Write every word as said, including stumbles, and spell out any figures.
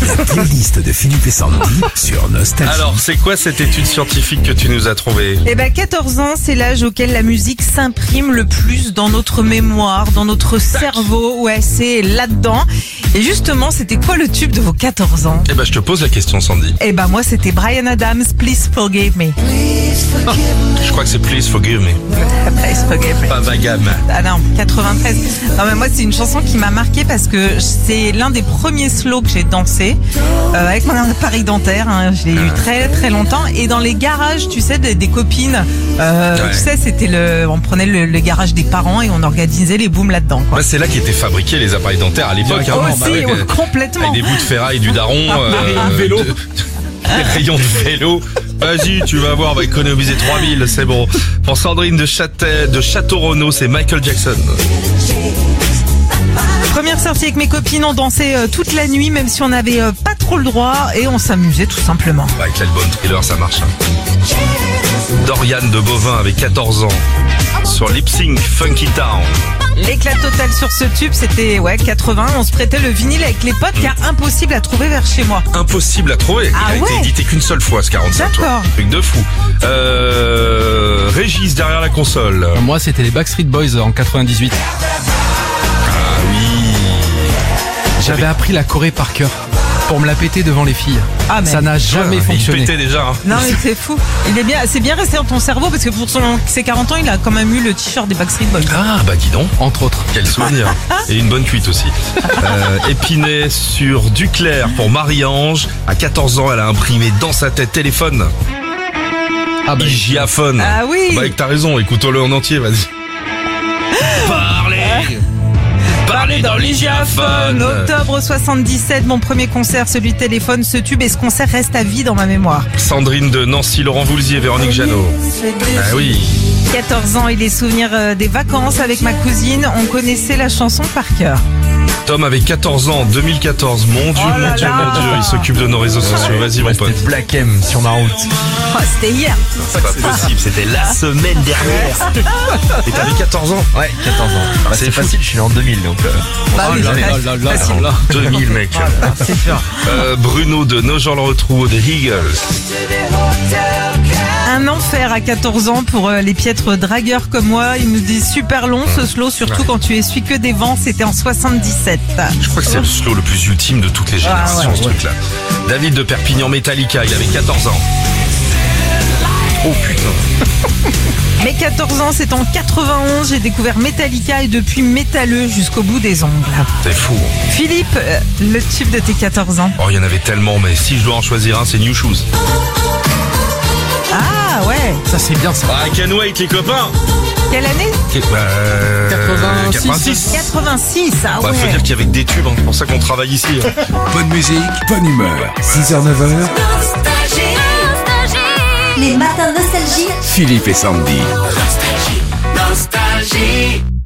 La playlist de Philippe et Sandy sur Nostalgie. Alors, c'est quoi cette étude scientifique que tu nous as trouvée? Eh ben, quatorze ans, c'est l'âge auquel la musique s'imprime le plus dans notre mémoire, dans notre cerveau. Ouais, c'est là-dedans. Et justement, c'était quoi le tube de vos quatorze ans? Eh ben, je te pose la question, Sandy. Eh ben, moi, c'était Bryan Adams, Please Forgive Me. Je crois que c'est Please Forgive Me. Please Forgive Me. Pas Vagam. Ah non, quatre-vingt-treize. Non, mais moi, c'est une chanson qui m'a marqué parce que c'est l'un des premiers slows que j'ai dansé euh, avec mon appareil dentaire. Hein. Je l'ai eu très très longtemps. Et dans les garages, tu sais, des, des copines, euh, Ouais. tu sais, c'était le, on prenait le, le garage des parents et on organisait les booms là-dedans. Quoi. Bah, c'est là qu'étaient fabriqués les appareils dentaires à l'époque. hein. Aussi, Bah, avec, ouais, euh, complètement. avec des bouts de ferraille, du daron, euh, vélo. de- des rayons de vélo. Vas-y, tu vas voir, on va économiser trois mille, c'est bon. Pour Sandrine de, Châte- de Château-Renaud, c'est Michael Jackson. Première sortie avec mes copines, on dansait euh, toute la nuit, même si on n'avait euh, pas trop le droit, et on s'amusait tout simplement. Bah, avec l'album Thriller, ça marche. hein. Dorian de Bovin avec quatorze ans. Sur Lip Sync Funky Town. L'éclat total sur ce tube, c'était ouais quatre-vingts. On se prêtait le vinyle avec les potes, car impossible à trouver vers chez moi. Impossible à trouver. Ah Il a ouais. été édité qu'une seule fois, ce quarante-cinq tours. D'accord. Truc de fou. Euh, Régis derrière la console. Moi, c'était les Backstreet Boys en quatre-vingt-dix-huit. Ah oui. J'avais appris la Corée par cœur pour me la péter devant les filles. Ah, mais- Ça n'a jamais Il fonctionné. pétait déjà. hein. Non mais c'est fou. Il est bien, c'est bien resté dans ton cerveau parce que pour son, ses quarante ans, il a quand même eu le t-shirt des Backstreet Boys. Ah bah dis donc. Entre autres. Quel souvenir. Et une bonne cuite aussi. Euh, Épinay sur Duclair pour Marie-Ange. À quatorze ans, elle a imprimé dans sa tête téléphone. Ah bah, Hygiaphone. Ah oui. Bah, t'as raison, écoutons-le en entier, vas-y. Parlez Parlez dans l'hygiaphone. Octobre soixante-dix-sept, mon premier concert, celui de téléphone, ce tube, et ce concert reste à vie dans ma mémoire. Sandrine de Nancy, Laurent Voulzy, Véronique Jeannot. Ah oui. quatorze ans et les souvenirs euh, des vacances avec ma cousine, on connaissait la chanson par cœur. Tom avait quatorze ans en deux mille quatorze. Mon Dieu, Oh là mon Dieu, là. mon Dieu, il s'occupe de nos réseaux sociaux. Vas-y, mon pote. C'était Black M sur ma route. Oh, c'était hier. C'est pas possible, c'était la semaine dernière. Et t'avais quatorze ans? Ouais, quatorze ans. Bah, C'est c'est fou. facile, je suis né en deux mille, donc... Euh... Bah oui, là là facile. là là Facile. là. deux mille, mec. C'est sûr. Euh, Bruno de Nogent-le-Rotrou, des Eagles. Un enfer à quatorze ans pour euh, les piètres dragueurs comme moi. Il nous dit super long ce slow, surtout quand tu essuies que des vents. C'était en soixante-dix-sept. Je crois que c'est le slow le plus ultime de toutes les générations, Ah ouais, ce truc-là. David de Perpignan, Metallica, il avait quatorze ans. Oh putain. Mes quatorze ans, c'est en quatre-vingt-onze. J'ai découvert Metallica et depuis métalleux jusqu'au bout des ongles. C'est fou. Philippe, euh, le tube de tes quatorze ans. Oh, il y en avait tellement, mais si je dois en choisir un, c'est New Shoes. Ah ouais. Ça, c'est bien ça. Ah, Can Wait, les copains. Quelle année? Euh, quatre-vingt-six. quatre-vingt-six. quatre-vingt-six, ah Bah, faut ouais. dire qu'il y avait que des tubes, hein. C'est pour ça qu'on travaille ici. hein. Bonne musique, bonne humeur. six heures neuf heures, Les matins nostalgie. Philippe et Sandy. Nostalgie.